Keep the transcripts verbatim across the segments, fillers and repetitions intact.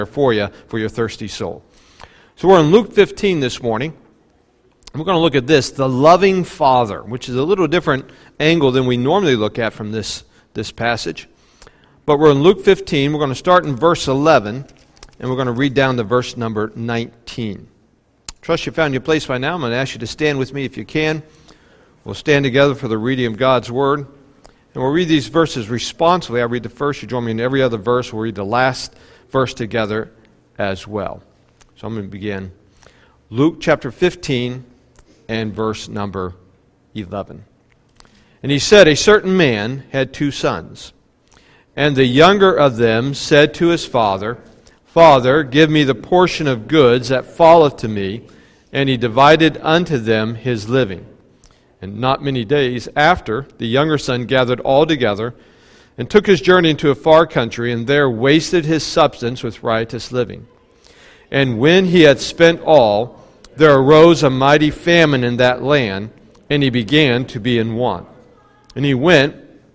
for you, for your thirsty soul. So we're in Luke fifteen this morning. We're going to look at this, the loving Father, which is a little different angle than we normally look at from this, this passage. But we're in Luke fifteen. We're going to start in verse eleven, and we're going to read down to verse number nineteen. Trust you found your place by now. I'm going to ask you to stand with me if you can. We'll stand together for the reading of God's Word. And we'll read these verses responsively. I read the first. You join me in every other verse. We'll read the last verse together as well. So I'm going to begin. Luke chapter fifteen and verse number eleven. And he said, a certain man had two sons. And the younger of them said to his father, Father, give me the portion of goods that falleth to me. And he divided unto them his living. And not many days after, the younger son gathered all together, and took his journey into a far country, and there wasted his substance with riotous living. And when he had spent all, there arose a mighty famine in that land, and he began to be in want. And he went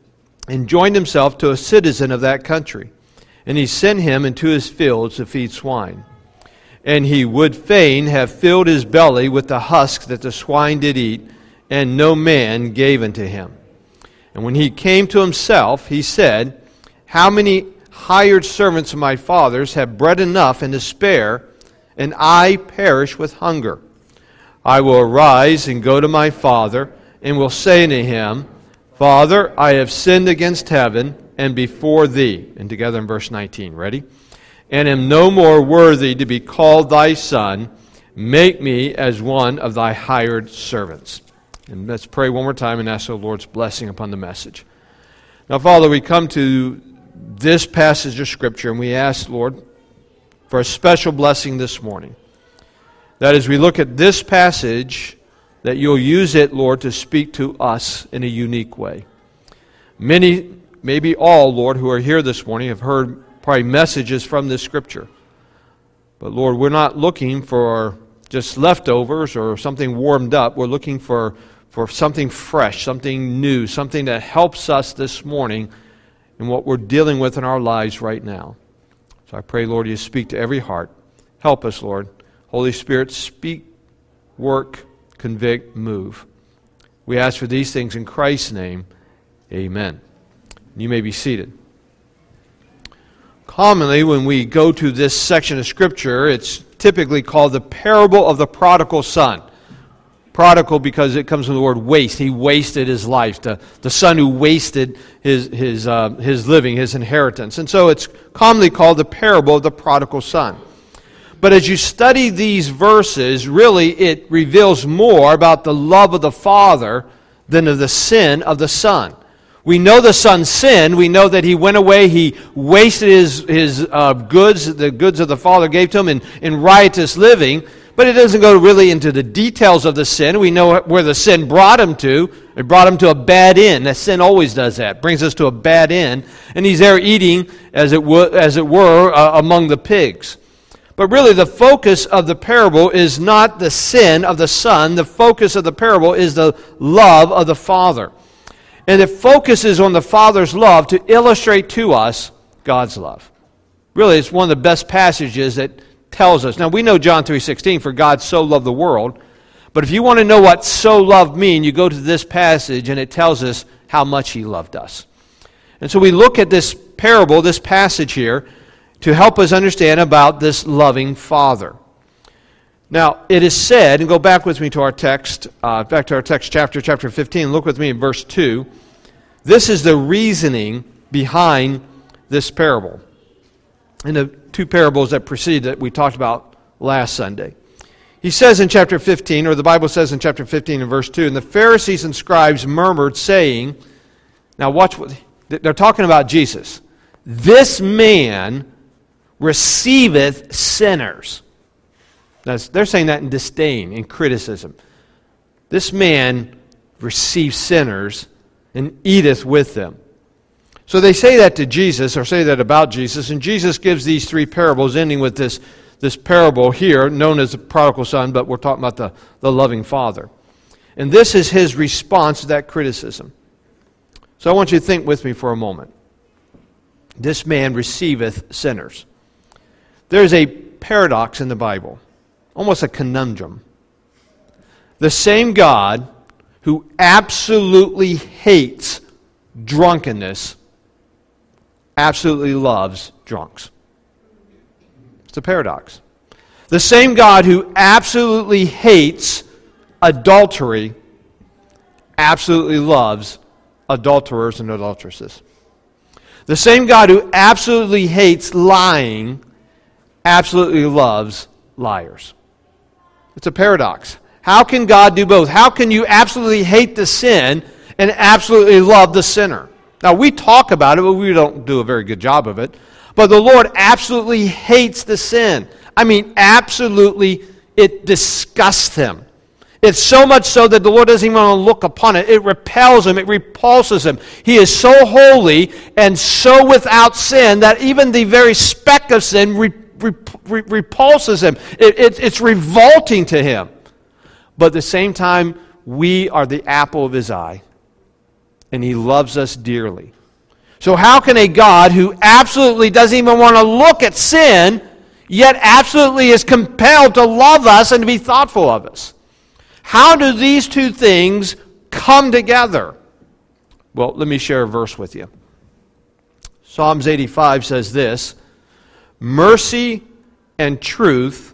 and joined himself to a citizen of that country, and he sent him into his fields to feed swine. And he would fain have filled his belly with the husks that the swine did eat, and no man gave unto him. And when he came to himself, he said, How many hired servants of my father's have bread enough and to spare, and I perish with hunger? I will arise and go to my father, and will say unto him, Father, I have sinned against heaven and before thee. And together in verse nineteen, ready? And am no more worthy to be called thy son. Make me as one of thy hired servants. And let's pray one more time and ask the Lord's blessing upon the message. Now, Father, we come to this passage of Scripture, and we ask, Lord, for a special blessing this morning. That as we look at this passage, that you'll use it, Lord, to speak to us in a unique way. Many, maybe all, Lord, who are here this morning have heard probably messages from this Scripture. But, Lord, we're not looking for just leftovers or something warmed up. We're looking for for something fresh, something new, something that helps us this morning in what we're dealing with in our lives right now. So I pray, Lord, you speak to every heart. Help us, Lord. Holy Spirit, speak, work, convict, move. We ask for these things in Christ's name. Amen. You may be seated. Commonly, when we go to this section of Scripture, it's typically called the parable of the prodigal son. Prodigal because it comes from the word waste. He wasted his life. The, the son who wasted his, his, uh, his living, his inheritance. And so it's commonly called the parable of the prodigal son. But as you study these verses, really it reveals more about the love of the Father than of the sin of the son. We know the son sinned. We know that he went away. He wasted his, his uh, goods, the goods of the Father gave to him in, in riotous living. But it doesn't go really into the details of the sin. We know where the sin brought him to. It brought him to a bad end. That sin always does that. Brings us to a bad end. And he's there eating, as it, w- as it were, uh, among the pigs. But really the focus of the parable is not the sin of the son. The focus of the parable is the love of the Father. And it focuses on the Father's love to illustrate to us God's love. Really, it's one of the best passages that tells us. Now, we know John three sixteen, for God so loved the world. But if you want to know what so loved mean, you go to this passage and it tells us how much he loved us. And so we look at this parable, this passage here, to help us understand about this loving Father. Now, it is said, and go back with me to our text, uh, back to our text chapter, chapter fifteen, look with me in verse two. This is the reasoning behind this parable. In the two parables that precede that we talked about last Sunday. He says in chapter fifteen, or the Bible says in chapter fifteen and verse two, and the Pharisees and scribes murmured, saying, now watch what, they're talking about Jesus. This man receiveth sinners. That's, they're saying that in disdain, in criticism. This man receives sinners and eateth with them. So they say that to Jesus, or say that about Jesus, and Jesus gives these three parables, ending with this, this parable here, known as the prodigal son, but we're talking about the, the loving Father. And this is his response to that criticism. So I want you to think with me for a moment. This man receiveth sinners. There's a paradox in the Bible, almost a conundrum. The same God who absolutely hates drunkenness absolutely loves drunks. It's a paradox. The same God who absolutely hates adultery absolutely loves adulterers and adulteresses. The same God who absolutely hates lying absolutely loves liars. It's a paradox. How can God do both? How can you absolutely hate the sin and absolutely love the sinner? Now, we talk about it, but we don't do a very good job of it. But the Lord absolutely hates the sin. I mean, absolutely, it disgusts Him. It's so much so that the Lord doesn't even want to look upon it. It repels Him. It repulses Him. He is so holy and so without sin that even the very speck of sin re- re- re- repulses Him. It, it, it's revolting to Him. But at the same time, we are the apple of His eye. And He loves us dearly. So how can a God who absolutely doesn't even want to look at sin, yet absolutely is compelled to love us and to be thoughtful of us? How do these two things come together? Well, let me share a verse with you. Psalms eighty-five says this, mercy and truth,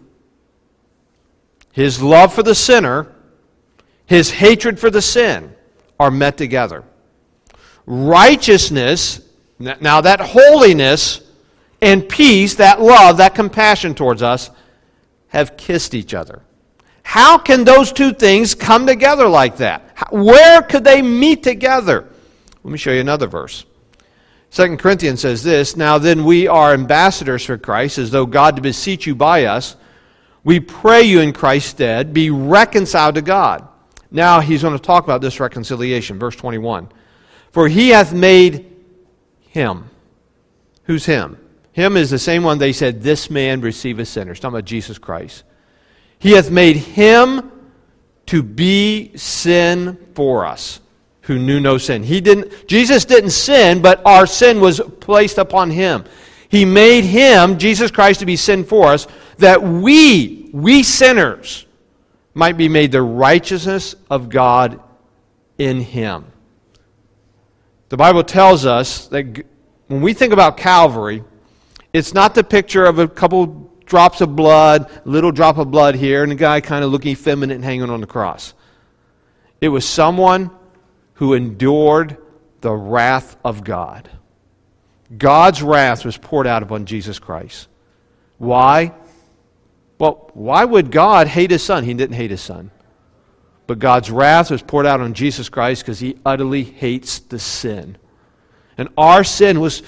His love for the sinner, His hatred for the sin are met together. Righteousness, now that holiness and peace, that love, that compassion towards us, have kissed each other. How can those two things come together like that? Where could they meet together? Let me show you another verse. Second Corinthians says this, now then we are ambassadors for Christ, as though God to beseech you by us. We pray you in Christ's stead, be reconciled to God. Now he's going to talk about this reconciliation, verse twenty-one. For He hath made Him. Who's Him? Him is the same one they said, this man receiveth sinners. Talking about Jesus Christ. He hath made Him to be sin for us, who knew no sin. He didn't. Jesus didn't sin, but our sin was placed upon Him. He made Him, Jesus Christ, to be sin for us, that we, we sinners, might be made the righteousness of God in Him. The Bible tells us that when we think about Calvary, it's not the picture of a couple drops of blood, a little drop of blood here, and a guy kind of looking feminine and hanging on the cross. It was someone who endured the wrath of God. God's wrath was poured out upon Jesus Christ. Why? Well, why would God hate His Son? He didn't hate His Son. But God's wrath was poured out on Jesus Christ because He utterly hates the sin. And our sin was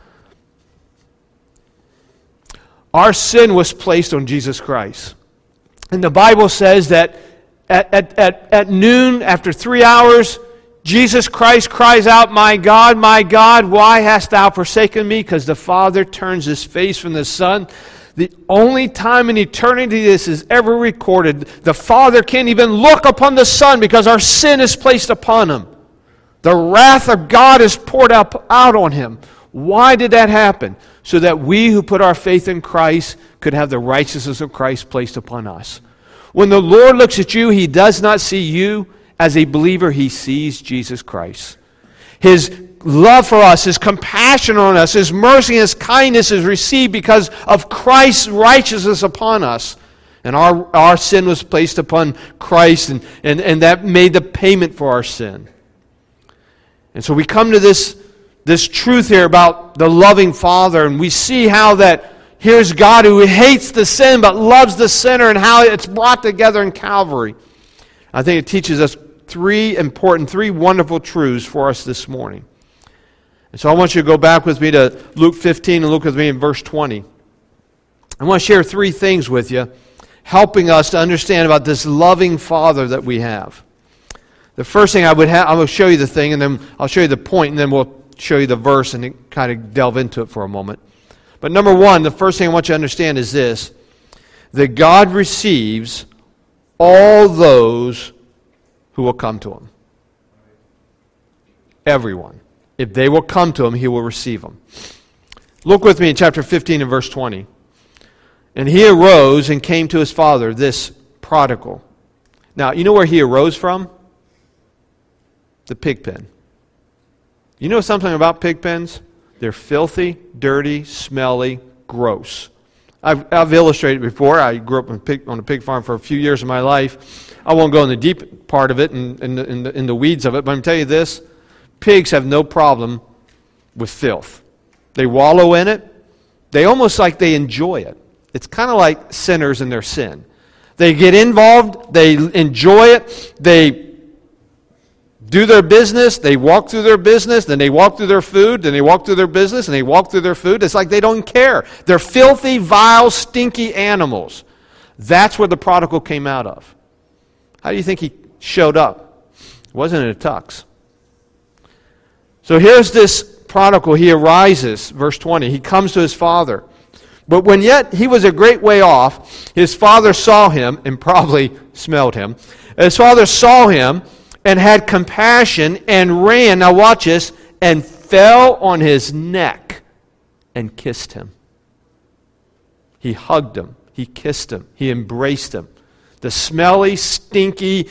our sin was placed on Jesus Christ. And the Bible says that at, at, at, at noon, after three hours, Jesus Christ cries out, my God, my God, why hast Thou forsaken me? Because the Father turns His face from the Son. The only time in eternity this is ever recorded, the Father can't even look upon the Son because our sin is placed upon Him. The wrath of God is poured out, out on Him. Why did that happen? So that we who put our faith in Christ could have the righteousness of Christ placed upon us. When the Lord looks at you, He does not see you as a believer. He sees Jesus Christ. His love for us, His compassion on us, His mercy and His kindness is received because of Christ's righteousness upon us. And our, our sin was placed upon Christ, and, and, and that made the payment for our sin. And so we come to this, this truth here about the loving Father, and we see how that here's God who hates the sin but loves the sinner, and how it's brought together in Calvary. I think it teaches us three important, three wonderful truths for us this morning. And so I want you to go back with me to Luke fifteen and look with me in verse twenty. I want to share three things with you, helping us to understand about this loving Father that we have. The first thing I would have, I will show you the thing, and then I'll show you the point, and then we'll show you the verse and kind of delve into it for a moment. But number one, the first thing I want you to understand is this, that God receives all those who will come to Him. Everyone. If they will come to Him, He will receive them. Look with me in chapter fifteen and verse twenty. And he arose and came to his father, this prodigal. Now, you know where he arose from? The pig pen. You know something about pig pens? They're filthy, dirty, smelly, gross. I've, I've illustrated before. I grew up on a, pig, on a pig farm for a few years of my life. I won't go in the deep part of it and in, in, in, the, in the weeds of it, but I'm telling you this, pigs have no problem with filth. They wallow in it. They almost like they enjoy it. It's kind of like sinners in their sin. They get involved, they enjoy it, they do their business, they walk through their business, then they walk through their food, then they walk through their business, and they walk through their food. It's like they don't care. They're filthy, vile, stinky animals. That's where the prodigal came out of. How do you think he showed up? It wasn't in a tux. So here's this prodigal. He arises, verse twenty. He comes to his father. But when yet he was a great way off, his father saw him, and probably smelled him. His father saw him and had compassion and ran, now watch this, and fell on his neck and kissed him. He hugged him. He kissed him. He embraced him. The smelly, stinky,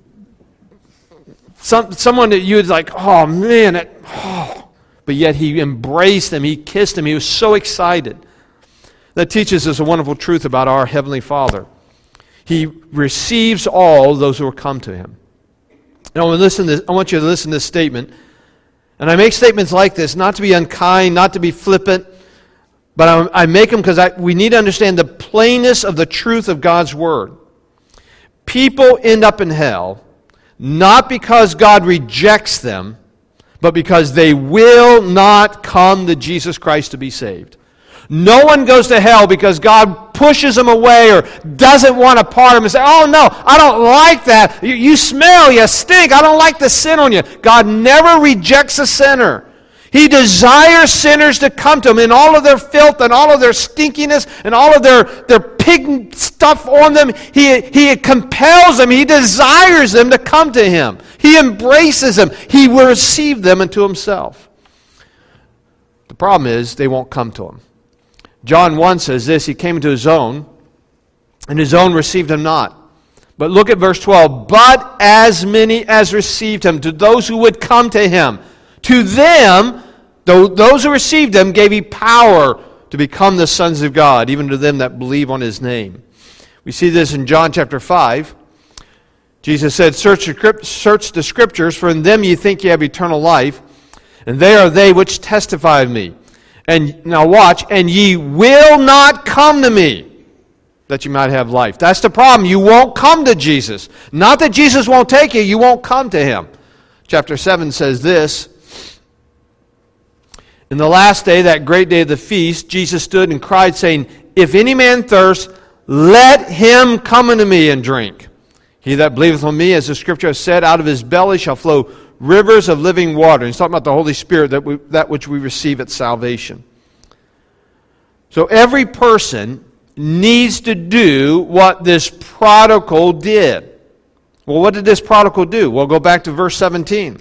some, someone that you would like, oh man, it, oh. But yet he embraced him. He kissed him. He was so excited. That teaches us a wonderful truth about our Heavenly Father. He receives all those who will come to Him. And I want, to listen to this, I want you to listen to this statement. And I make statements like this, not to be unkind, not to be flippant, but I, I make them because we need to understand the plainness of the truth of God's Word. People end up in hell, not because God rejects them, but because they will not come to Jesus Christ to be saved. No one goes to hell because God pushes them away or doesn't want to part them and say, oh no, I don't like that. You, you smell, you stink. I don't like the sin on you. God never rejects a sinner. He desires sinners to come to Him in all of their filth and all of their stinkiness and all of their, their pig stuff on them. He, he compels them. He desires them to come to Him. He embraces them. He will receive them into Himself. The problem is they won't come to Him. John one says this, He came into His own, and His own received Him not. But look at verse twelve. But as many as received Him, to those who would come to Him, to them, those who received Him, gave He power to become the sons of God, even to them that believe on His name. We see this in John chapter five. Jesus said, Search the, search the Scriptures, for in them ye think ye have eternal life, and they are they which testify of me. And now watch, and ye will not come to me, that you might have life. That's the problem. You won't come to Jesus. Not that Jesus won't take you, you won't come to Him. Chapter seven says this, In the last day, that great day of the feast, Jesus stood and cried, saying, If any man thirst, let him come unto me and drink. He that believeth on me, as the Scripture has said, out of his belly shall flow rivers of living water. And he's talking about the Holy Spirit, that we, that which we receive at salvation. So every person needs to do what this prodigal did. Well, what did this prodigal do? Well, go back to verse seventeen.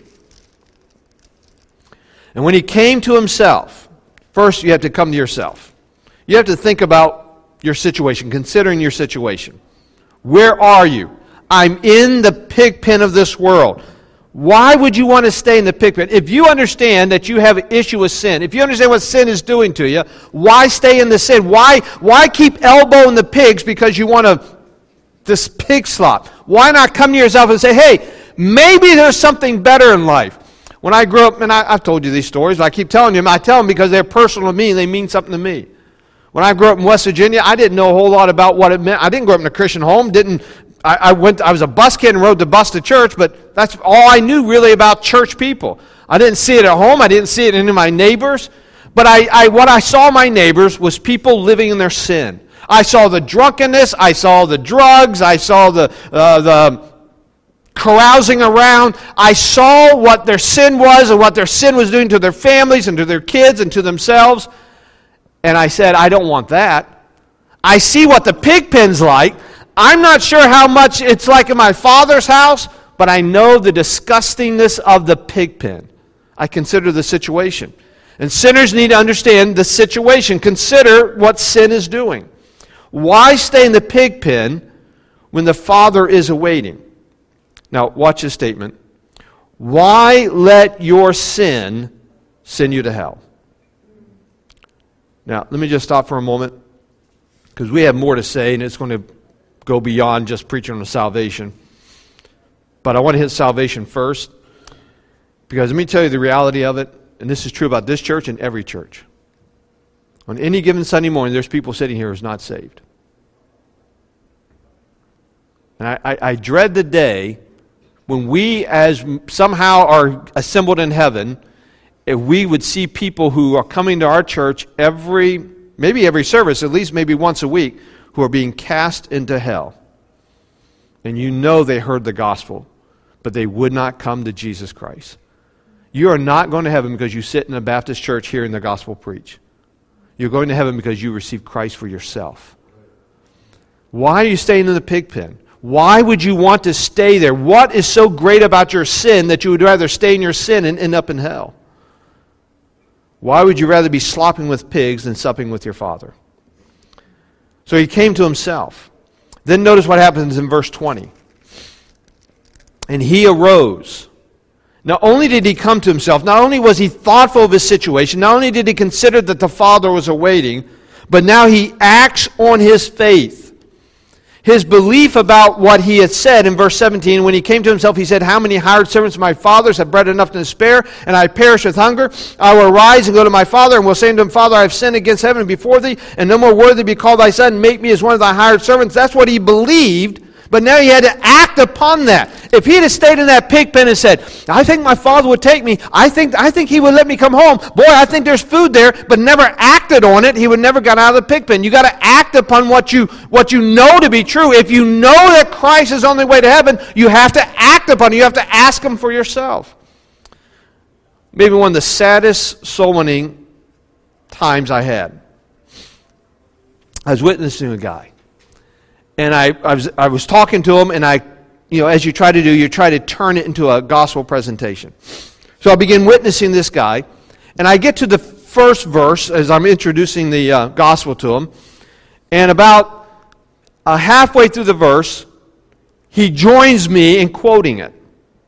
And when he came to himself, first you have to come to yourself. You have to think about your situation, considering your situation. Where are you? I'm in the pig pen of this world. Why would you want to stay in the pig pen? If you understand that you have an issue with sin, if you understand what sin is doing to you, why stay in the sin? Why, why keep elbowing the pigs because you want to, this pig slop? Why not come to yourself and say, hey, maybe there's something better in life? When I grew up, and I, I've told you these stories, but I keep telling you, I tell them because they're personal to me and they mean something to me. When I grew up in West Virginia, I didn't know a whole lot about what it meant. I didn't grow up in a Christian home, didn't I, I went. I was a bus kid and rode the bus to church, but that's all I knew really about church people. I didn't see it at home. I didn't see it in any of my neighbors. But I, I, what I saw in my neighbors was people living in their sin. I saw the drunkenness. I saw the drugs. I saw the uh, the carousing around. I saw what their sin was and what their sin was doing to their families and to their kids and to themselves. And I said, I don't want that. I see what the pig pen's like. I'm not sure how much it's like in my father's house, but I know the disgustingness of the pig pen. I consider the situation. And sinners need to understand the situation. Consider what sin is doing. Why stay in the pig pen when the Father is awaiting? Now, watch this statement. Why let your sin send you to hell? Now, let me just stop for a moment, because we have more to say, and it's going to go beyond just preaching on salvation. But I want to hit salvation first, because let me tell you the reality of it, and this is true about this church and every church. On any given Sunday morning, there's people sitting here who's not saved. And I, I, I dread the day when we, as somehow are assembled in heaven, if we would see people who are coming to our church every, maybe every service, at least maybe once a week, who are being cast into hell. And you know they heard the gospel, but they would not come to Jesus Christ. You are not going to heaven because you sit in a Baptist church hearing the gospel preach. You're going to heaven because you received Christ for yourself. Why are you staying in the pig pen? Why would you want to stay there? What is so great about your sin that you would rather stay in your sin and end up in hell? Why would you rather be slopping with pigs than supping with your Father? So he came to himself. Then notice what happens in verse twenty. And he arose. Not only did he come to himself, not only was he thoughtful of his situation, not only did he consider that the Father was awaiting, but now he acts on his faith. His belief about what he had said in verse seventeen, when he came to himself, he said, how many hired servants of my father's have bread enough to spare, and I perish with hunger? I will arise and go to my father, and will say to him, Father, I have sinned against heaven and before thee, and no more worthy to be called thy son. Make me as one of thy hired servants. That's what he believed. But now he had to act upon that. If he had stayed in that pig pen and said, I think my father would take me. I think I think he would let me come home. Boy, I think there's food there, but never acted on it, he would never got out of the pig pen. You got to act upon what you what you know to be true. If you know that Christ is on the way to heaven, you have to act upon it. You have to ask him for yourself. Maybe one of the saddest soul winning times I had. I was witnessing a guy. And I, I was I was talking to him, and I, you know, as you try to do, you try to turn it into a gospel presentation. So I begin witnessing this guy, and I get to the first verse as I'm introducing the uh, gospel to him, and about uh, halfway through the verse, he joins me in quoting it.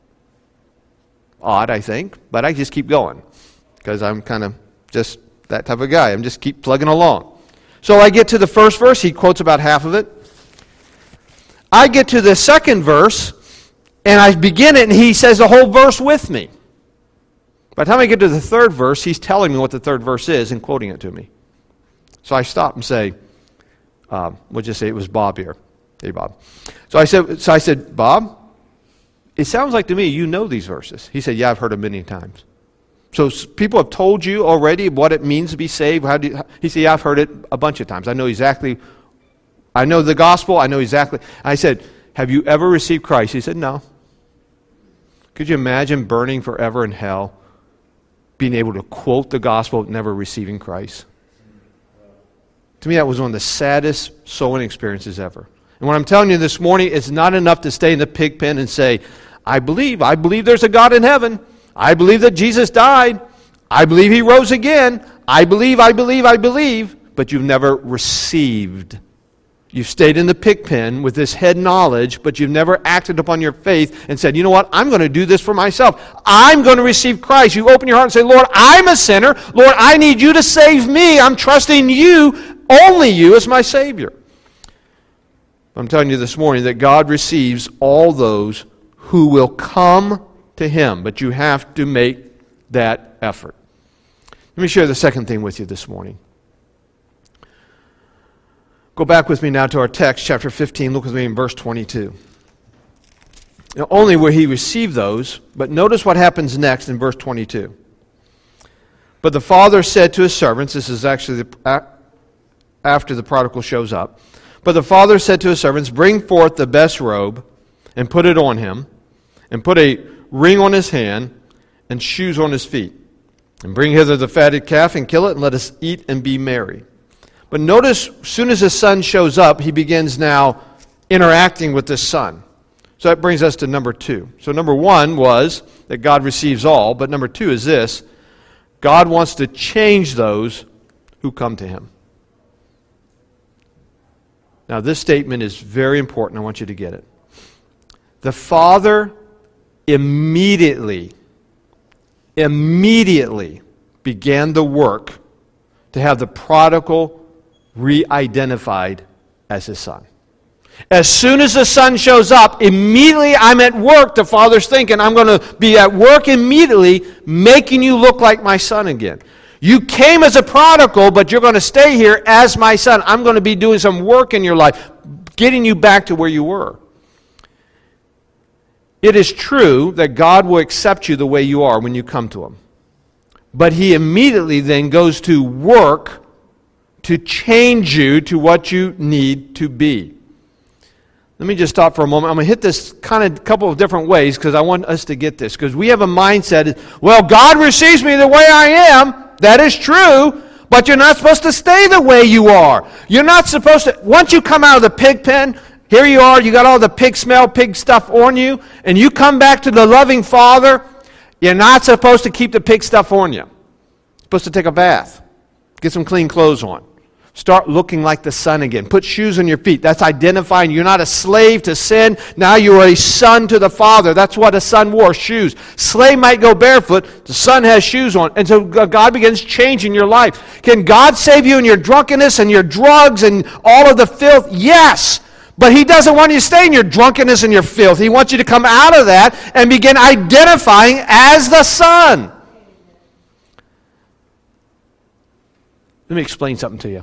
Odd, I think, but I just keep going because I'm kind of just that type of guy. I'm just keep plugging along. So I get to the first verse. He quotes about half of it. I get to the second verse, and I begin it, and he says the whole verse with me. By the time I get to the third verse, he's telling me what the third verse is and quoting it to me. So I stop and say, um, we'll just say it was Bob here. Hey, Bob. So I said, so I said, Bob, it sounds like to me you know these verses. He said, yeah, I've heard them many times. So people have told you already what it means to be saved. How do you, he said, yeah, I've heard it a bunch of times. I know exactly I know the gospel. I know exactly. I said, have you ever received Christ? He said, no. Could you imagine burning forever in hell, being able to quote the gospel, never receiving Christ? To me, that was one of the saddest soul-winning experiences ever. And what I'm telling you this morning, it's not enough to stay in the pig pen and say, I believe. I believe there's a God in heaven. I believe that Jesus died. I believe he rose again. I believe, I believe, I believe. But you've never received. You've stayed in the pig pen with this head knowledge, but you've never acted upon your faith and said, you know what, I'm going to do this for myself. I'm going to receive Christ. You open your heart and say, Lord, I'm a sinner. Lord, I need you to save me. I'm trusting you, only you, as my Savior. I'm telling you this morning that God receives all those who will come to him, but you have to make that effort. Let me share the second thing with you this morning. Go back with me now to our text, chapter fifteen. Look with me in verse twenty-two. Now, only will he receive those, but notice what happens next in verse twenty-two. But the father said to his servants, this is actually the, after the prodigal shows up, but the father said to his servants, bring forth the best robe and put it on him, and put a ring on his hand and shoes on his feet. And bring hither the fatted calf and kill it, and let us eat and be merry. But notice, as soon as his son shows up, he begins now interacting with this son. So that brings us to number two. So number one was that God receives all, but number two is this: God wants to change those who come to him. Now, this statement is very important. I want you to get it. The Father immediately, immediately began the work to have the prodigal re-identified as his son. As soon as the son shows up, immediately I'm at work. The Father's thinking, I'm going to be at work immediately, making you look like my son again. You came as a prodigal, but you're going to stay here as my son. I'm going to be doing some work in your life, getting you back to where you were. It is true that God will accept you the way you are when you come to Him. But He immediately then goes to work to change you to what you need to be. Let me just stop for a moment. I'm going to hit this kind of couple of different ways because I want us to get this. Because we have a mindset, well, God receives me the way I am. That is true, but you're not supposed to stay the way you are. You're not supposed to, once you come out of the pig pen, here you are, you got all the pig smell, pig stuff on you, and you come back to the loving Father, you're not supposed to keep the pig stuff on you. You're supposed to take a bath, get some clean clothes on. Start looking like the son again. Put shoes on your feet. That's identifying you're not a slave to sin. Now you are a son to the Father. That's what a son wore, shoes. Slave might go barefoot. The son has shoes on. And so God begins changing your life. Can God save you in your drunkenness and your drugs and all of the filth? Yes. But He doesn't want you to stay in your drunkenness and your filth. He wants you to come out of that and begin identifying as the son. Let me explain something to you.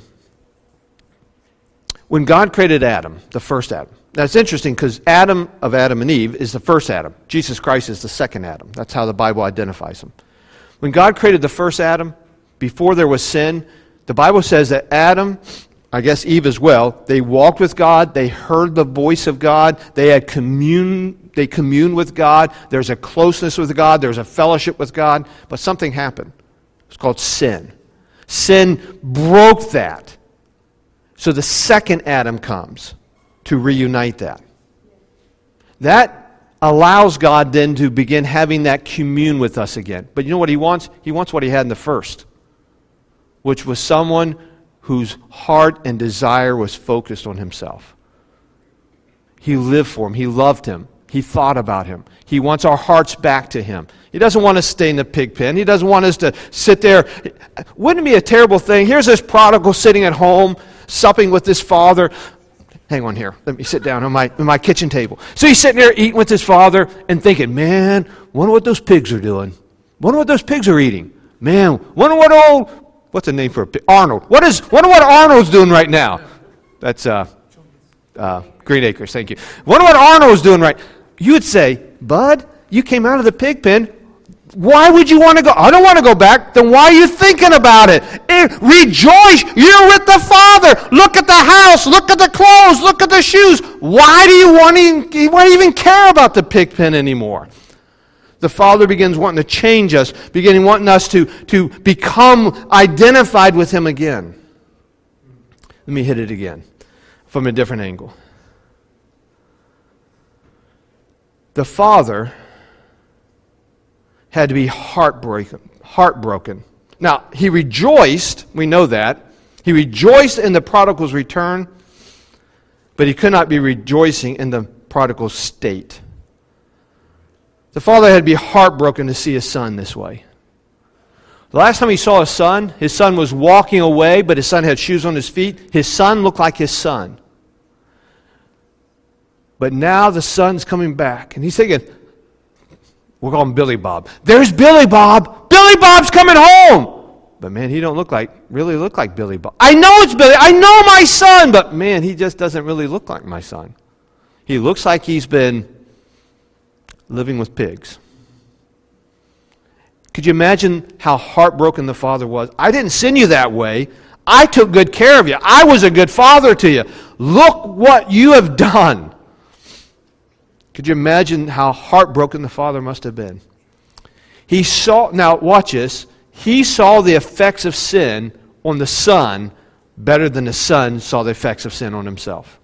When God created Adam, the first Adam. Now it's interesting because Adam of Adam and Eve is the first Adam. Jesus Christ is the second Adam. That's how the Bible identifies him. When God created the first Adam, before there was sin, the Bible says that Adam, I guess Eve as well, they walked with God, they heard the voice of God, they had commune, they communed with God, there's a closeness with God, there's a fellowship with God, but something happened. It's called sin. Sin broke that. So the second Adam comes to reunite that. That allows God then to begin having that commune with us again. But you know what He wants? He wants what He had in the first, which was someone whose heart and desire was focused on Himself. He lived for Him. He loved Him. He thought about Him. He wants our hearts back to Him. He doesn't want us to stay in the pig pen. He doesn't want us to sit there. Wouldn't it be a terrible thing? Here's this prodigal sitting at home, supping with his father. Hang on here. Let me sit down on my, on my kitchen table. So he's sitting there eating with his father and thinking, man, wonder what those pigs are doing. Wonder what those pigs are eating. Man, wonder what old, what's the name for a pig? Arnold. What is, wonder what Arnold's doing right now. That's uh, uh, Green Acres, thank you. Wonder what Arnold's doing right. You would say, Bud, you came out of the pig pen. Why would you want to go? I don't want to go back. Then why are you thinking about it? it? Rejoice. You're with the Father. Look at the house. Look at the clothes. Look at the shoes. Why do you want to, you want to even care about the pig pen anymore? The Father begins wanting to change us, beginning wanting us to, to become identified with Him again. Let me hit it again from a different angle. The Father had to be heartbroken. Heartbroken. Now, He rejoiced, we know that. He rejoiced in the prodigal's return, but He could not be rejoicing in the prodigal's state. The Father had to be heartbroken to see His Son this way. The last time He saw His Son, His Son was walking away, but His Son had shoes on His feet. His Son looked like His Son. But now the Son's coming back, and He's thinking, we'll call him Billy Bob. There's Billy Bob. Billy Bob's coming home. But man, he don't look like, really look like Billy Bob. I know it's Billy. I know my son. But man, he just doesn't really look like my son. He looks like he's been living with pigs. Could you imagine how heartbroken the father was? I didn't send you that way. I took good care of you. I was a good father to you. Look what you have done. Could you imagine how heartbroken the father must have been? He saw, now watch this, he saw the effects of sin on the son better than the son saw the effects of sin on himself.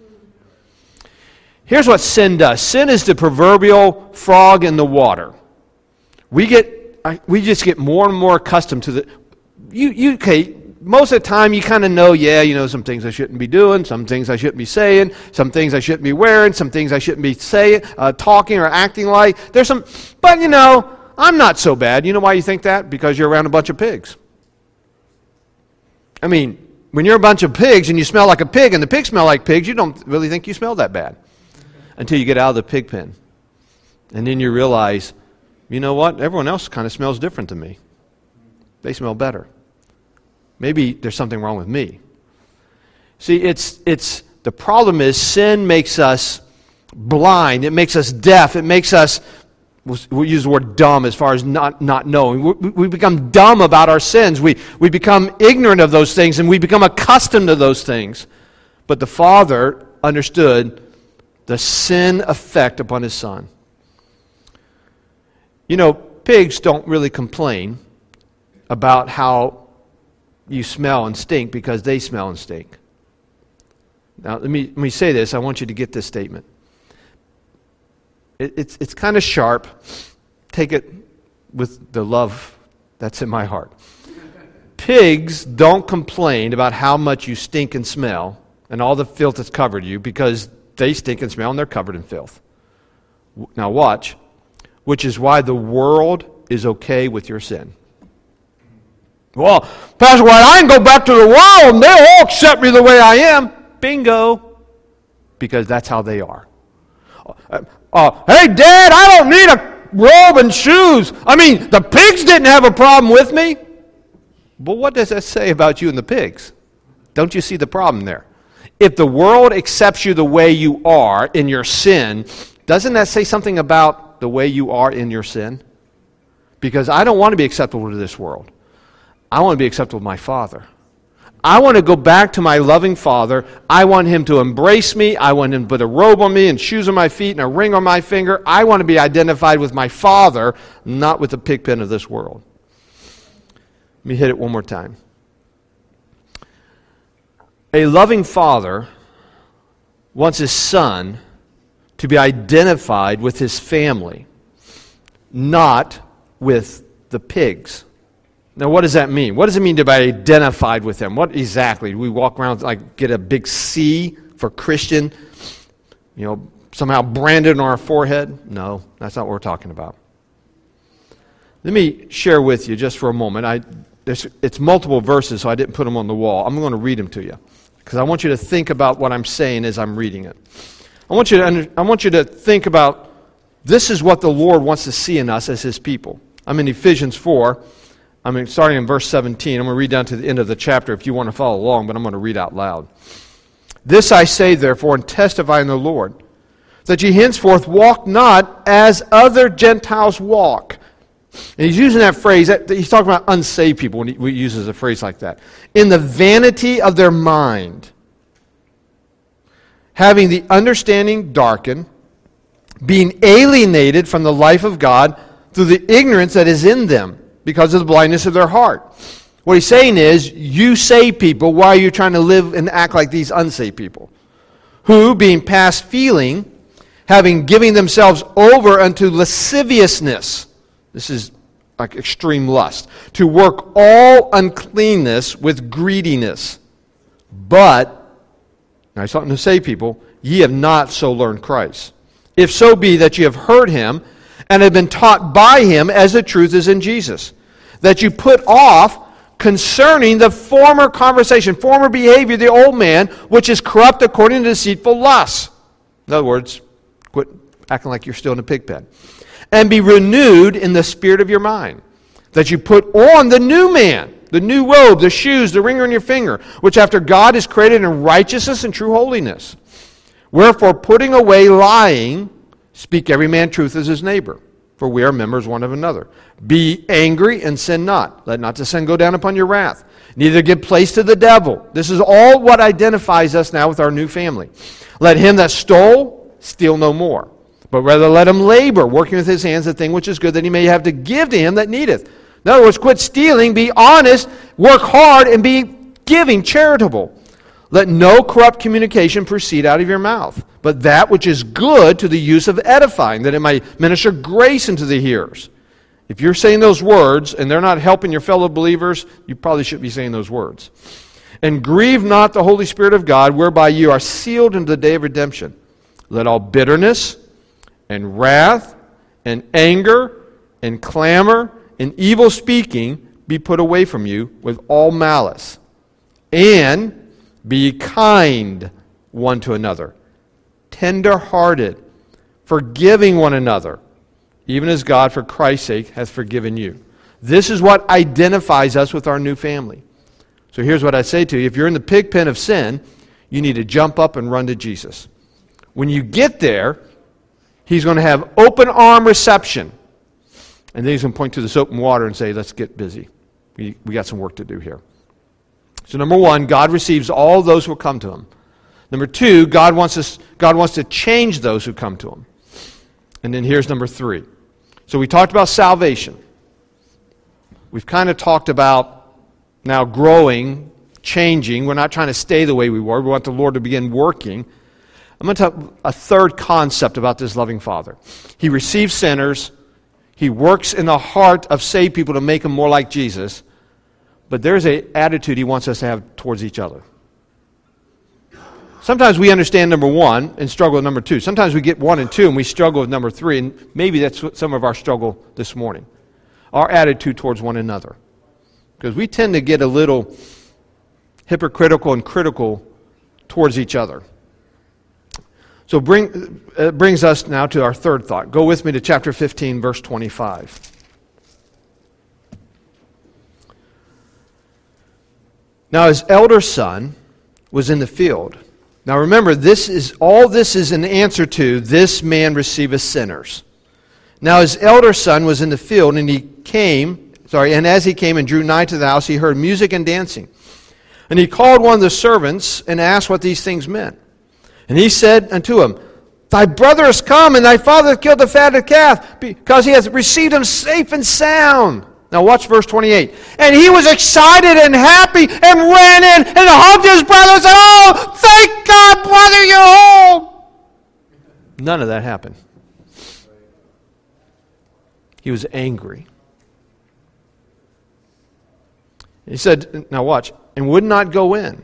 Here's what sin does. Sin is the proverbial frog in the water. We get, we just get more and more accustomed to the, you, you, okay, most of the time you kind of know, yeah, you know, some things I shouldn't be doing, some things I shouldn't be saying, some things I shouldn't be wearing, some things I shouldn't be saying, uh, talking or acting like. There's some, but you know, I'm not so bad. You know why you think that? Because you're around a bunch of pigs. I mean, when you're a bunch of pigs and you smell like a pig and the pigs smell like pigs, you don't really think you smell that bad until you get out of the pig pen. And then you realize, you know what? Everyone else kind of smells different than me. They smell better. Maybe there's something wrong with me. See, it's it's the problem is sin makes us blind. It makes us deaf. It makes us, we'll use the word dumb as far as not, not knowing. We, we become dumb about our sins. We, we become ignorant of those things, and we become accustomed to those things. But the Father understood the sin effect upon His Son. You know, pigs don't really complain about how you smell and stink because they smell and stink. Now, let me, let me say this. I want you to get this statement. It, it's, it's kind of sharp. Take it with the love that's in my heart. Pigs don't complain about how much you stink and smell and all the filth that's covered you because they stink and smell and they're covered in filth. Now watch. Which is why the world is okay with your sin. Well, Pastor White, I can go back to the world and they'll all accept me the way I am. Bingo. Because that's how they are. Uh, uh, hey, Dad, I don't need a robe and shoes. I mean, the pigs didn't have a problem with me. But what does that say about you and the pigs? Don't you see the problem there? If the world accepts you the way you are in your sin, doesn't that say something about the way you are in your sin? Because I don't want to be acceptable to this world. I want to be acceptable to my Father. I want to go back to my loving Father. I want Him to embrace me. I want Him to put a robe on me and shoes on my feet and a ring on my finger. I want to be identified with my Father, not with the pigpen of this world. Let me hit it one more time. A loving Father wants His Son to be identified with His family, not with the pigs. Now, what does that mean? What does it mean to be identified with them? What exactly? Do we walk around like get a big C for Christian, you know, somehow branded on our forehead? No, that's not what we're talking about. Let me share with you just for a moment. I, there's, it's multiple verses, so I didn't put them on the wall. I'm going to read them to you because I want you to think about what I'm saying as I'm reading it. I want you to under, I want you to think about this is what the Lord wants to see in us as His people. I'm in Ephesians four. I'm starting in verse seventeen. I'm going to read down to the end of the chapter if you want to follow along, but I'm going to read out loud. This I say, therefore, and testify in the Lord, that ye henceforth walk not as other Gentiles walk. And he's using that phrase, he's talking about unsaved people when he uses a phrase like that. In the vanity of their mind, having the understanding darkened, being alienated from the life of God through the ignorance that is in them because of the blindness of their heart. What he's saying is, you saved people, why are you trying to live and act like these unsaved people? Who, being past feeling, having given themselves over unto lasciviousness, this is like extreme lust, to work all uncleanness with greediness. But, now he's talking to saved people, ye have not so learned Christ. If so be that ye have heard Him, and have been taught by Him as the truth is in Jesus, that you put off concerning the former conversation, former behavior, the old man, which is corrupt according to deceitful lusts. In other words, quit acting like you're still in a pig pen. And be renewed in the spirit of your mind, that you put on the new man, the new robe, the shoes, the ring on your finger, which after God is created in righteousness and true holiness. Wherefore, putting away lying, speak every man truth as his neighbor, for we are members one of another. Be angry and sin not. Let not the sin go down upon your wrath. Neither give place to the devil. This is all what identifies us now with our new family. Let him that stole steal no more, but rather let him labor, working with his hands the thing which is good, that he may have to give to him that needeth. In other words, quit stealing, be honest, work hard, and be giving, charitable. Let no corrupt communication proceed out of your mouth, but that which is good to the use of edifying, that it may minister grace unto the hearers. If you're saying those words and they're not helping your fellow believers, you probably shouldn't be saying those words. And grieve not the Holy Spirit of God, whereby you are sealed unto the day of redemption. Let all bitterness and wrath and anger and clamor and evil speaking be put away from you with all malice. And be kind one to another, tender-hearted, forgiving one another, even as God for Christ's sake hath forgiven you. This is what identifies us with our new family. So here's what I say to you. If you're in the pig pen of sin, you need to jump up and run to Jesus. When you get there, He's going to have open arm reception. And then He's going to point to this open water and say, let's get busy. We, we got some work to do here. So number one, God receives all those who will come to Him. Number two, God wants us, God wants to change those who come to Him. And then here's number three. So we talked about salvation. We've kind of talked about now growing, changing. We're not trying to stay the way we were. We want the Lord to begin working. I'm going to talk a third concept about this loving Father. He receives sinners. He works in the heart of saved people to make them more like Jesus. But there's an attitude He wants us to have towards each other. Sometimes we understand number one and struggle with number two. Sometimes we get one and two and we struggle with number three. And maybe that's what some of our struggle this morning. Our attitude towards one another. Because we tend to get a little hypocritical and critical towards each other. So bring, uh, brings us now to our third thought. Go with me to chapter fifteen, verse twenty-five. Now his elder son was in the field. Now remember, this is all this is an answer to, this man receiveth sinners. Now his elder son was in the field, and he came, sorry, and as he came and drew nigh to the house, he heard music and dancing. And he called one of the servants and asked what these things meant. And he said unto him, Thy brother is come, and thy father hath killed the fatted calf, because he hath received him safe and sound. Now watch verse twenty-eight. And he was excited and happy, and ran in and hugged his brother and said, Oh, thank God, brother, you're home. None of that happened. He was angry. He said, now watch, and would not go in.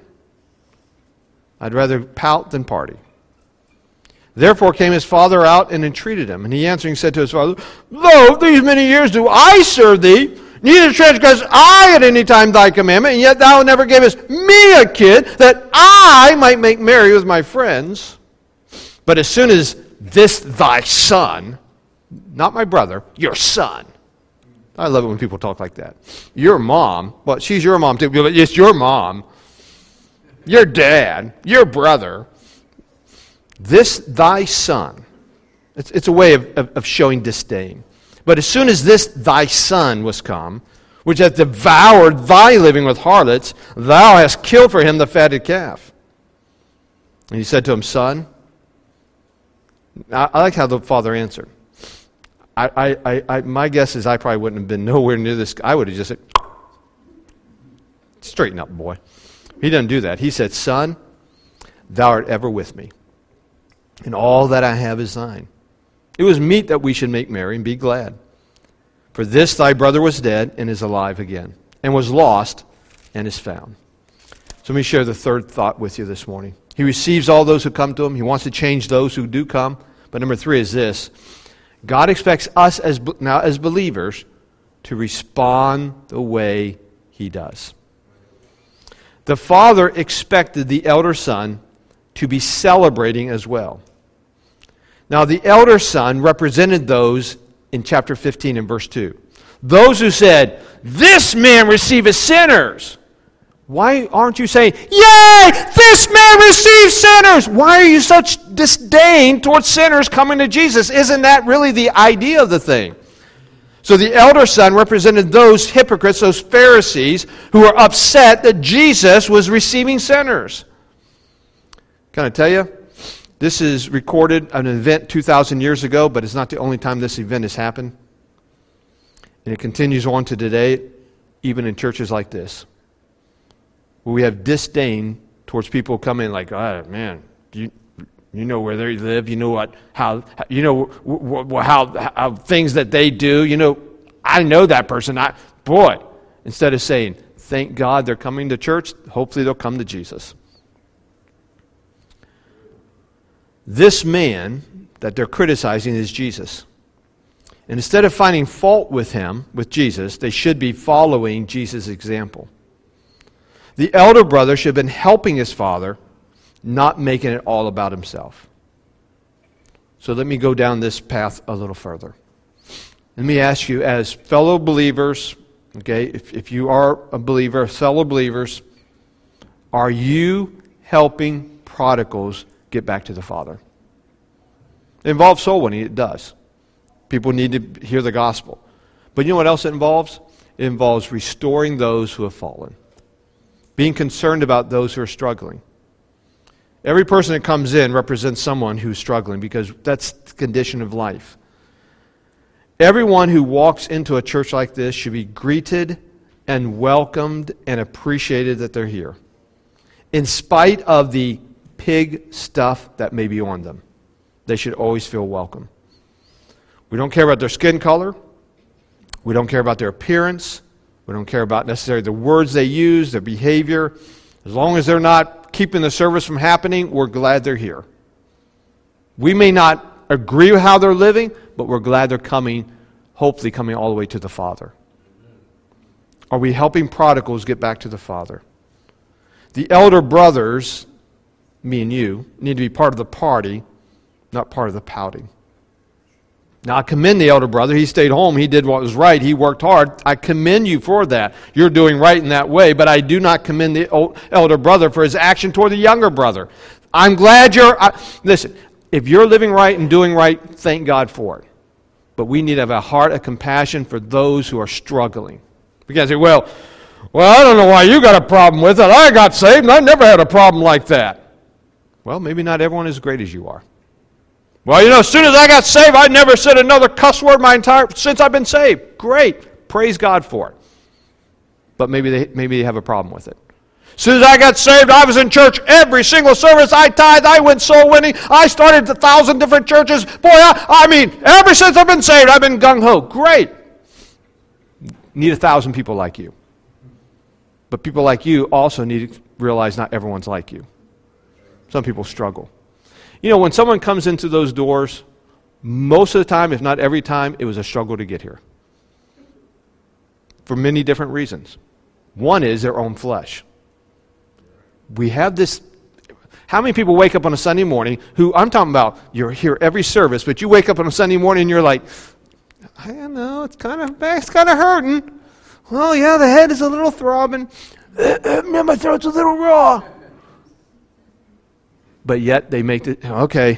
I'd rather pout than party. Therefore came his father out and entreated him. And he answering said to his father, Lo, these many years do I serve thee, neither transgress I at any time thy commandment, and yet thou never gavest me a kid, that I might make merry with my friends. But as soon as this thy son, not my brother, your son. I love it when people talk like that. Your mom, well, she's your mom too, but it's your mom. Your dad, your brother. This thy son. It's, it's a way of, of, of showing disdain. But as soon as this thy son was come, which hath devoured thy living with harlots, thou hast killed for him the fatted calf. And he said to him, Son, I, I like how the father answered. I, I, I, my guess is I probably wouldn't have been nowhere near this. I would have just said, straighten up, boy. He doesn't do that. He said, Son, thou art ever with me, and all that I have is thine. It was meet that we should make merry and be glad. For this thy brother was dead and is alive again, and was lost and is found. So let me share the third thought with you this morning. He receives all those who come to him. He wants to change those who do come. But number three is this. God expects us as now as believers to respond the way He does. The father expected the elder son to be celebrating as well. Now the elder son represented those in chapter fifteen and verse two. Those who said, This man receiveth sinners. Why aren't you saying, Yay, this man receives sinners? Why are you such disdain towards sinners coming to Jesus? Isn't that really the idea of the thing? So the elder son represented those hypocrites, those Pharisees, who were upset that Jesus was receiving sinners. Can I tell you? This is recorded, an event two thousand years ago, but it's not the only time this event has happened. And it continues on to today, even in churches like this, where we have disdain towards people coming like, oh, man, you you know where they live, you know what, how, you know how, how things that they do, you know, I know that person. I, boy, instead of saying, thank God they're coming to church, hopefully they'll come to Jesus. This man that they're criticizing is Jesus. And instead of finding fault with him, with Jesus, they should be following Jesus' example. The elder brother should have been helping his father, not making it all about himself. So let me go down this path a little further. Let me ask you, as fellow believers, okay, if, if you are a believer, fellow believers, are you helping prodigals get back to the Father? It involves soul winning, it does. People need to hear the gospel. But you know what else it involves? It involves restoring those who have fallen. Being concerned about those who are struggling. Every person that comes in represents someone who's struggling, because that's the condition of life. Everyone who walks into a church like this should be greeted and welcomed and appreciated that they're here, in spite of the pig stuff that may be on them. They should always feel welcome. We don't care about their skin color. We don't care about their appearance. We don't care about necessarily the words they use, their behavior. As long as they're not keeping the service from happening, we're glad they're here. We may not agree with how they're living, but we're glad they're coming, hopefully coming all the way to the Father. Are we helping prodigals get back to the Father? The elder brothers, me and you, need to be part of the party, not part of the pouting. Now, I commend the elder brother. He stayed home. He did what was right. He worked hard. I commend you for that. You're doing right in that way, but I do not commend the elder brother for his action toward the younger brother. I'm glad you're... I, listen, if you're living right and doing right, thank God for it. But we need to have a heart of compassion for those who are struggling. We can't say, well, well, I don't know why you got a problem with it. I got saved and I never had a problem like that. Well, maybe not everyone is as great as you are. Well, you know, as soon as I got saved, I never said another cuss word my entire since I've been saved. Great. Praise God for it. But maybe they maybe they have a problem with it. As soon as I got saved, I was in church every single service. I tithed. I went soul winning. I started a thousand different churches. Boy, I, I mean, ever since I've been saved, I've been gung-ho. Great. Need a thousand people like you. But people like you also need to realize not everyone's like you. Some people struggle. You know, when someone comes into those doors, most of the time, if not every time, it was a struggle to get here. For many different reasons. One is their own flesh. We have this... How many people wake up on a Sunday morning who, I'm talking about, you're here every service, but you wake up on a Sunday morning and you're like, I don't know, it's kind of, it's kind of hurting. Well, yeah, the head is a little throbbing. My throat's a little raw. But yet they make it, okay,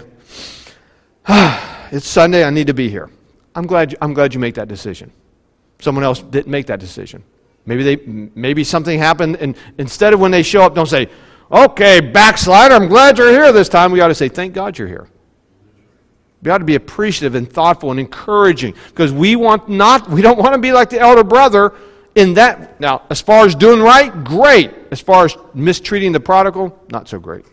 it's Sunday, I need to be here. I'm glad you, I'm glad you make that decision. Someone else didn't make that decision. Maybe they maybe something happened, and instead of when they show up, don't say, okay, backslider, I'm glad you're here this time. We ought to say, thank God you're here. We ought to be appreciative and thoughtful and encouraging, because we want not we don't want to be like the elder brother in that. Now, as far as doing right, great. As far as mistreating the prodigal, not so great.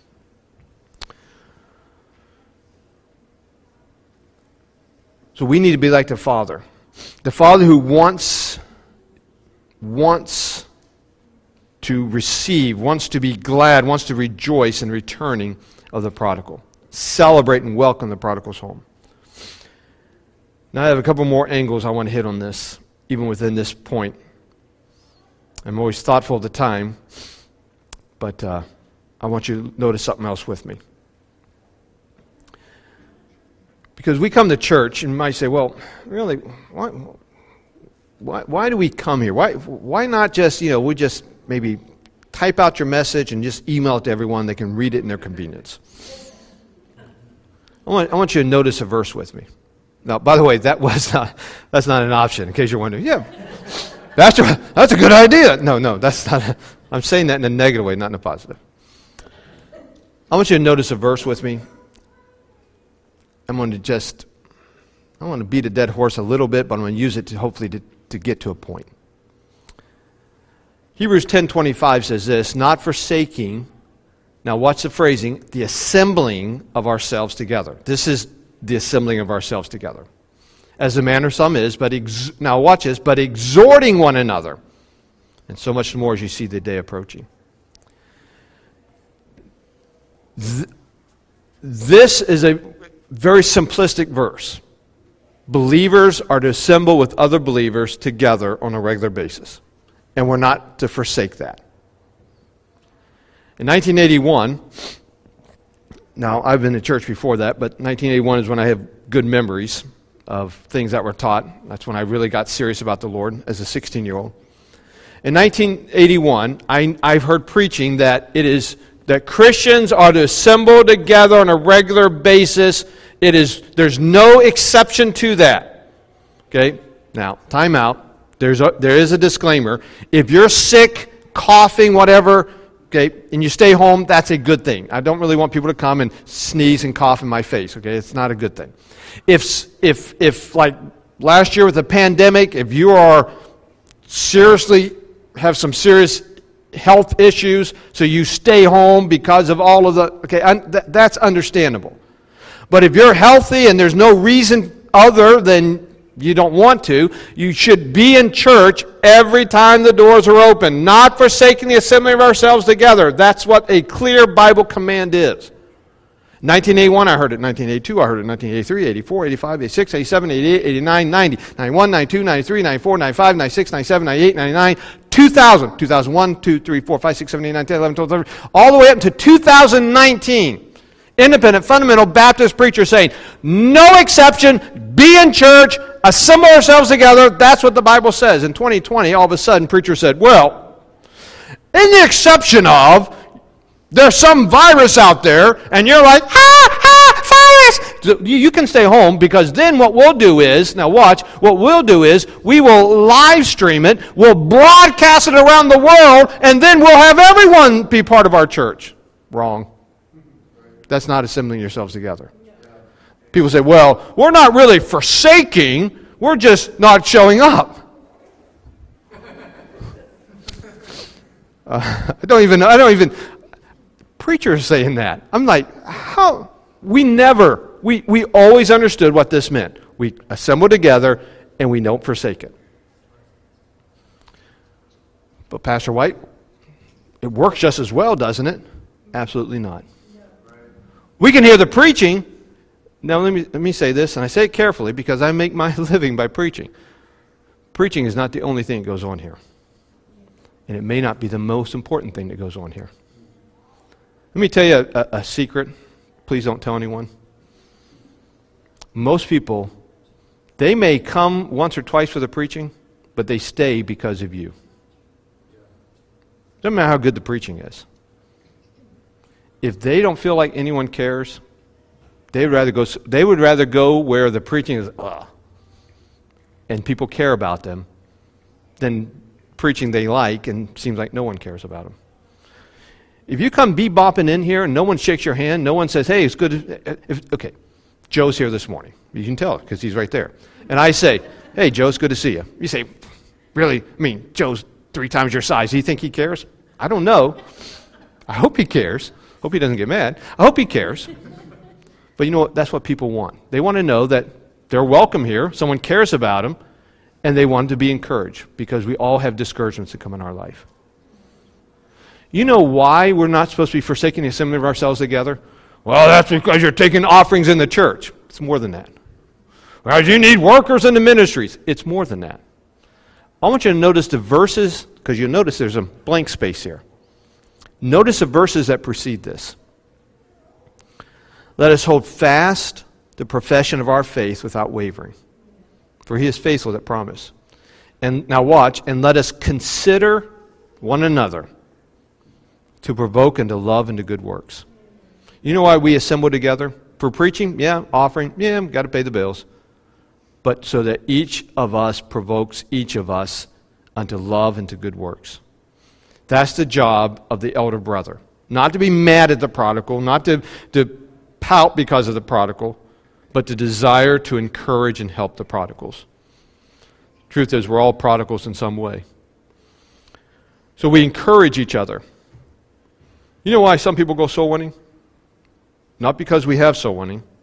So we need to be like the Father. The Father who wants, wants to receive, wants to be glad, wants to rejoice in returning of the prodigal. Celebrate and welcome the prodigal's home. Now I have a couple more angles I want to hit on this, even within this point. I'm always thoughtful of the time, but uh, I want you to notice something else with me. Because we come to church and might say, well, really, why, why, why do we come here? Why, why not just, you know, we just maybe type out your message and just email it to everyone. They can read it in their convenience. I want, I want you to notice a verse with me. Now, by the way, that was not, that's not an option, in case you're wondering. Yeah, that's a, that's a good idea. No, no, that's not. A, I'm saying that in a negative way, not in a positive. I want you to notice a verse with me. I'm going to just, I want to beat a dead horse a little bit, but I'm going to use it to hopefully to, to get to a point. Hebrews ten twenty-five says this, not forsaking, now watch the phrasing, the assembling of ourselves together. This is the assembling of ourselves together. as the manner of some is, but ex- now watch this, but exhorting one another, and so much more as you see the day approaching. Th- this is a very simplistic verse. Believers are to assemble with other believers together on a regular basis, and we're not to forsake that. In nineteen eighty-one, now I've been to church before that, but nineteen eighty-one is when I have good memories of things that were taught. That's when I really got serious about the Lord as a sixteen-year-old. In nineteen eighty-one, I, I've heard preaching that it is that Christians are to assemble together on a regular basis. It is there's no exception to that. Okay? Now, time out. There's a, there is a disclaimer. If you're sick, coughing, whatever, okay, and you stay home, that's a good thing. I don't really want people to come and sneeze and cough in my face, okay? It's not a good thing. If, if, if like last year with the pandemic, if you are seriously, have some serious health issues, so you stay home because of all of the, okay, un, th- that's understandable. But if you're healthy and there's no reason other than you don't want to, you should be in church every time the doors are open, not forsaking the assembly of ourselves together. That's what a clear Bible command is. nineteen eighty-one, I heard it. nineteen eighty-two, I heard it. nineteen eighty-three, eighty-four, eighty-five, eighty-six, eighty-seven, eighty-eight, eighty-nine, ninety, ninety-one, ninety-two, ninety-three, ninety-four, ninety-five, ninety-six, ninety-seven, ninety-eight, ninety-nine, two thousand, two thousand one, two, three, four, five, six, seven, eight, nine, ten, eleven, twelve, thirteen, all the way up to two thousand nineteen. Independent, fundamental Baptist preacher saying, no exception, be in church, assemble ourselves together. That's what the Bible says. In twenty twenty, all of a sudden, preacher said, well, in the exception of, there's some virus out there, and you're like, ha, ha, virus! So you, you can stay home, because then what we'll do is, now watch, what we'll do is, we will live stream it, we'll broadcast it around the world, and then we'll have everyone be part of our church. Wrong. That's not assembling yourselves together. People say, well, we're not really forsaking, we're just not showing up. Uh, I don't even, I don't even, preachers saying that. I'm like, how? We never, we, we always understood what this meant. We assemble together and we don't forsake it. But Pastor White, it works just as well, doesn't it? Absolutely not. We can hear the preaching. Now let me let me say this, and I say it carefully because I make my living by preaching. Preaching is not the only thing that goes on here. And it may not be the most important thing that goes on here. Let me tell you a, a, a secret. Please don't tell anyone. Most people, they may come once or twice for the preaching, but they stay because of you. Doesn't matter how good the preaching is. If they don't feel like anyone cares, they would rather go. They would rather go where the preaching is, ugh, and people care about them, than preaching they like and seems like no one cares about them. If you come bebopping in here and no one shakes your hand, no one says, "Hey, it's good." If, okay, Joe's here this morning. You can tell because he's right there. And I say, "Hey, Joe, it's good to see you." You say, "Really? I mean, Joe's three times your size. Do you think he cares?" I don't know. I hope he cares. Hope he doesn't get mad. I hope he cares. But you know what? That's what people want. They want to know that they're welcome here, someone cares about them, and they want to be encouraged because we all have discouragements that come in our life. You know why we're not supposed to be forsaking the assembly of ourselves together? Well, that's because you're taking offerings in the church. It's more than that. Well, you need workers in the ministries. It's more than that. I want you to notice the verses, because you'll notice there's a blank space here. Notice the verses that precede this. Let us hold fast the profession of our faith without wavering, for he is faithful that promise. And now watch, and let us consider one another to provoke and to love and to good works. You know why we assemble together? For preaching? Yeah. Offering? Yeah, got to pay the bills. But so that each of us provokes each of us unto love and to good works. That's the job of the elder brother. Not to be mad at the prodigal, not to, to pout because of the prodigal, but to desire to encourage and help the prodigals. Truth is, we're all prodigals in some way. So we encourage each other. You know why some people go soul winning? Not because we have soul winning.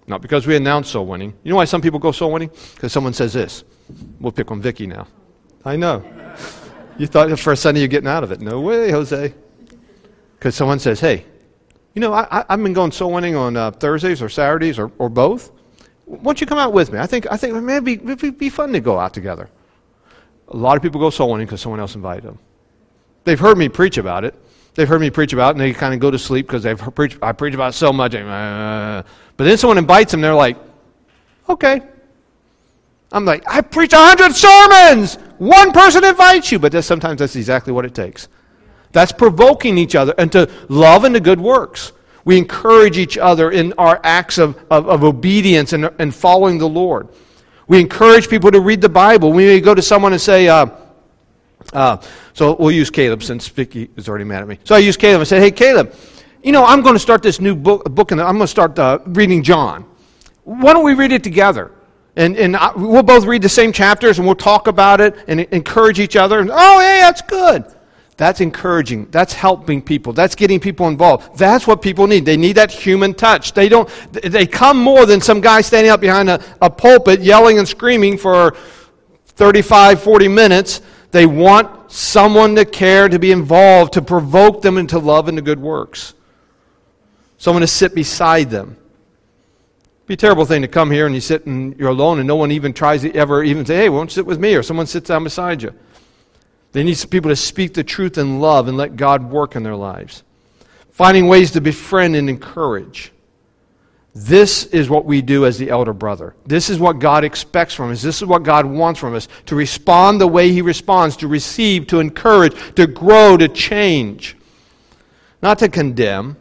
Not because we announce soul winning. You know why some people go soul winning? Because someone says this. We'll pick on Vicky now. I know. You thought for a second you're getting out of it. No way, Jose. Because someone says, hey, you know, I, I, I've been going soul winning on uh, Thursdays or Saturdays or, or both. Why don't you come out with me? I think I think maybe it'd be, be fun to go out together. A lot of people go soul winning because someone else invited them. They've heard me preach about it. They've heard me preach about it, and they kind of go to sleep because they've heard, preach, I preach about it so much. Uh, but then someone invites them, they're like, okay. I'm like, I preach a hundred sermons. One person invites you. But that's, sometimes that's exactly what it takes. That's provoking each other and to love and to good works. We encourage each other in our acts of, of, of obedience and, and following the Lord. We encourage people to read the Bible. We may go to someone and say, uh, uh, so we'll use Caleb since Vicky is already mad at me. So I use Caleb and say, hey, Caleb, you know, I'm going to start this new book, book and I'm going to start uh, reading John. Why don't we read it together? And, and I, we'll both read the same chapters and we'll talk about it and encourage each other. And, oh, hey, that's good. That's encouraging. That's helping people. That's getting people involved. That's what people need. They need that human touch. They don't. They come more than some guy standing up behind a, a pulpit yelling and screaming for thirty-five, forty minutes. They want someone to care, to be involved, to provoke them into love and to good works. Someone to sit beside them. It'd be a terrible thing to come here and you sit and you're alone and no one even tries to ever even say, hey, why don't you sit with me? Or someone sits down beside you. They need people to speak the truth in love and let God work in their lives. Finding ways to befriend and encourage. This is what we do as the elder brother. This is what God expects from us. This is what God wants from us. To respond the way He responds. To receive, to encourage, to grow, to change. Not to condemn.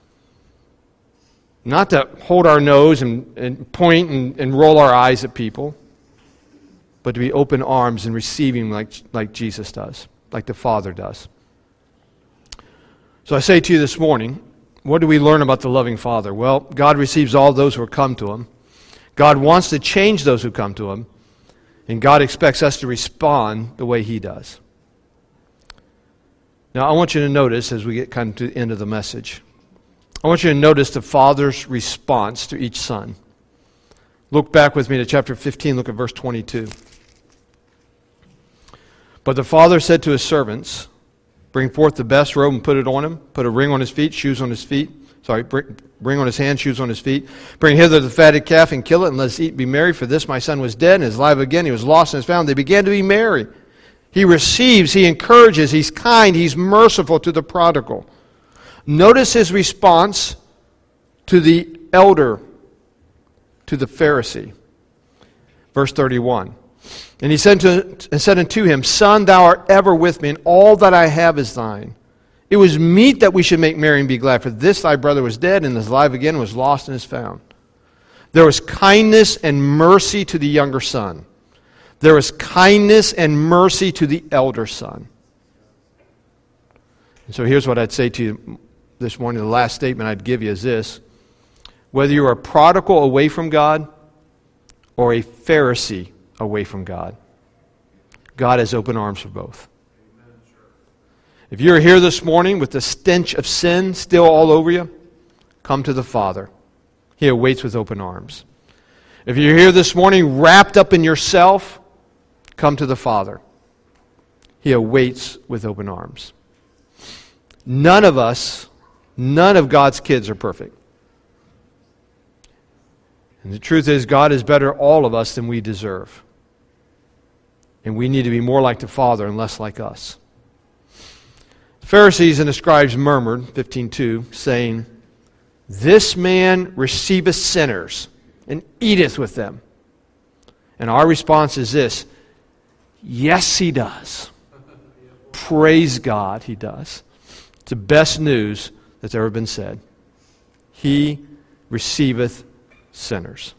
Not to hold our nose and, and point and, and roll our eyes at people. But to be open arms and receiving like, like Jesus does, like the Father does. So I say to you this morning, what do we learn about the loving Father? Well, God receives all those who come to Him. God wants to change those who come to Him. And God expects us to respond the way He does. Now, I want you to notice, as we get kind of to the end of the message, I want you to notice the Father's response to each son. Look back with me to chapter fifteen, look at verse twenty-two. But the father said to his servants, bring forth the best robe and put it on him. Put a ring on his feet, shoes on his feet. Sorry, bring, bring on his hands, shoes on his feet. Bring hither the fatted calf and kill it, and let us eat and be merry. For this my son was dead and is alive again. He was lost and is found. They began to be merry. He receives, he encourages, he's kind, he's merciful to the prodigal. Notice his response to the elder, to the Pharisee. Verse thirty-one. And he said, to, and said unto him, Son, thou art ever with me, and all that I have is thine. It was meet that we should make merry and be glad, for this thy brother was dead and is alive again, was lost and is found. There was kindness and mercy to the younger son. There was kindness and mercy to the elder son. And so here's what I'd say to you this morning. The last statement I'd give you is this. Whether you're a prodigal away from God or a Pharisee away from God, God has open arms for both. If you're here this morning with the stench of sin still all over you, come to the Father. He awaits with open arms. If you're here this morning wrapped up in yourself, come to the Father. He awaits with open arms. None of us, none of God's kids are perfect. And the truth is, God is better all of us than we deserve. And we need to be more like the Father and less like us. The Pharisees and the scribes murmured, fifteen two, saying, This man receiveth sinners and eateth with them. And our response is this, yes, he does. Praise God, he does. It's the best news that's ever been said. He receiveth sinners.